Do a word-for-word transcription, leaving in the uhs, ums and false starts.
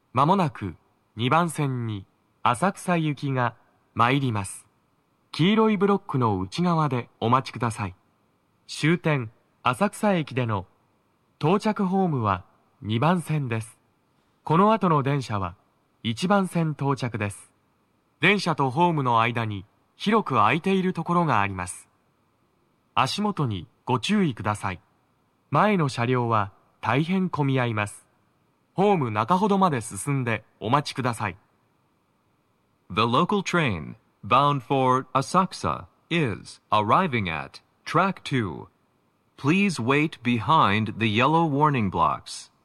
まもなくにばん線に浅草行きが参ります。黄色いブロックの内側でお待ちください。終点浅草駅での到着ホームはにばん線です。この後の電車はいちばん線到着です。電車とホームの間に広く空いているところがあります。足元にご注意ください。前の車両は大変混み合います。ホーム中ほどまで進んでお待ちください。 The local train bound for Asakusa is arriving at track two. Please wait behind the yellow warning blocks.